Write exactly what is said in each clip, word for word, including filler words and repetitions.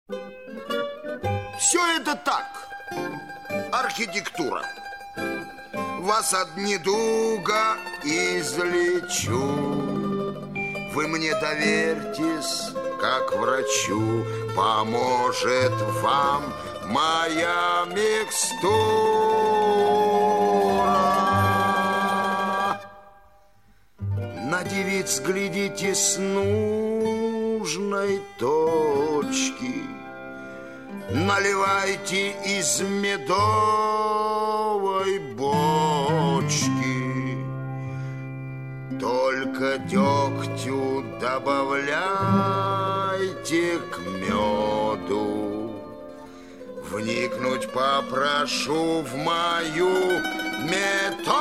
Все это так, архитектура. Вас от недуга излечу. Вы мне доверьтесь, как врачу, поможет вам моя микстура. На девиц глядите с нужной точки, наливайте из медовой бочки. Только дегтю добавляйте к меду. Вникнуть попрошу в мою методу.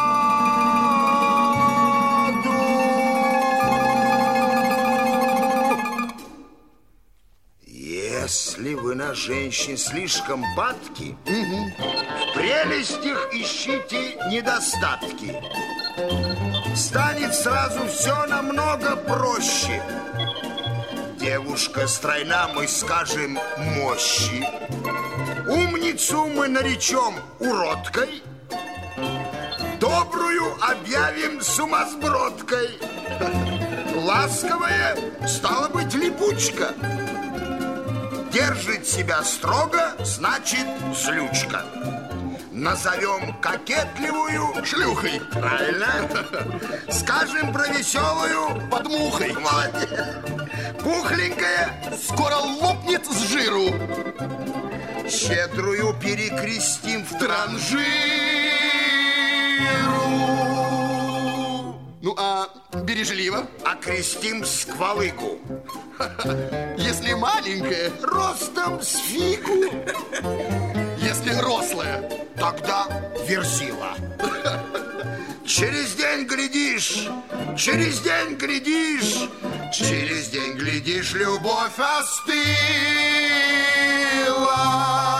Если вы на женщин слишком падки, угу, в прелестях ищите недостатки. Станет сразу все намного проще. Девушка стройна, мы скажем, мощи. Умницу мы наречем уродкой. Добрую объявим сумасбродкой. Ласковая, стала быть, липучка. Держит себя строго, значит, злючка. Назовем кокетливую шлюхой. Правильно. Скажем про веселую подмухой. Молодец. Пухленькая скоро лопнет с жиру. Щедрую перекрестим в транжиру. Ну, а бережливо? Окрестим сквалыгу. Если маленькая, ростом с фигу. Если рослая, тогда верзила. Через день глядишь, через день глядишь, через день глядишь, любовь остыла.